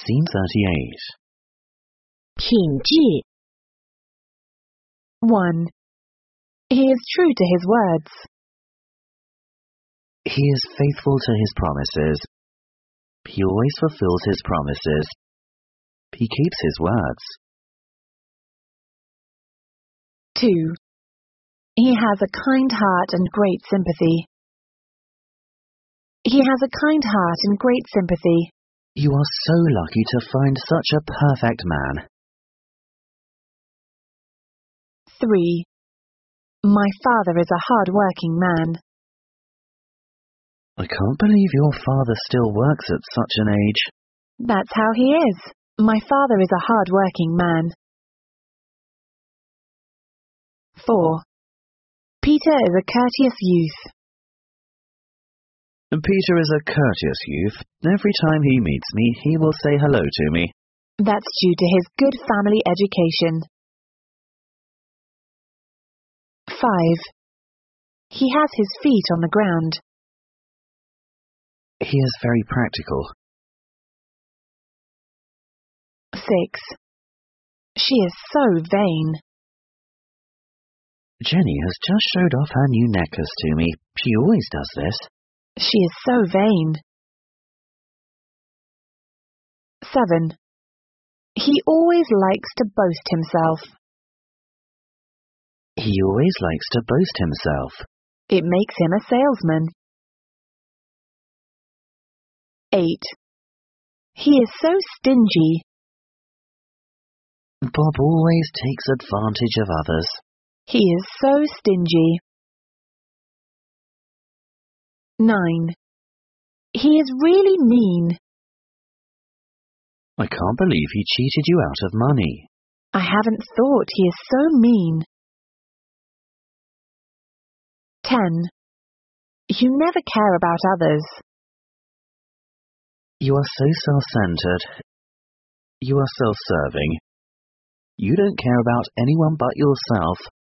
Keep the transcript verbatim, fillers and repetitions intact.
Scene thirty-eight. 品质 one. He is true to his words. He is faithful to his promises. He always fulfills his promises. He keeps his words. two. He has a kind heart and great sympathy. He has a kind heart and great sympathy. You are so lucky to find such a perfect man. three. My father is a hard-working man. I can't believe your father still works at such an age. That's how he is. My father is a hard-working man. four. Peter is a courteous youth. Peter is a courteous youth. Every time he meets me, he will say hello to me. That's due to his good family education. five. He has his feet on the ground. He is very practical. six. She is so vain. Jenny has just showed off her new necklace to me. She always does this. She is so vain. seven. He always likes to boast himself. He always likes to boast himself. It makes him a salesman. eight. He is so stingy. Bob always takes advantage of others. He is so stingy. nine. He is really mean. I can't believe he cheated you out of money. I haven't thought he is so mean. ten. You never care about others. You are so self-centered. You are self-serving. You don't care about anyone but yourself.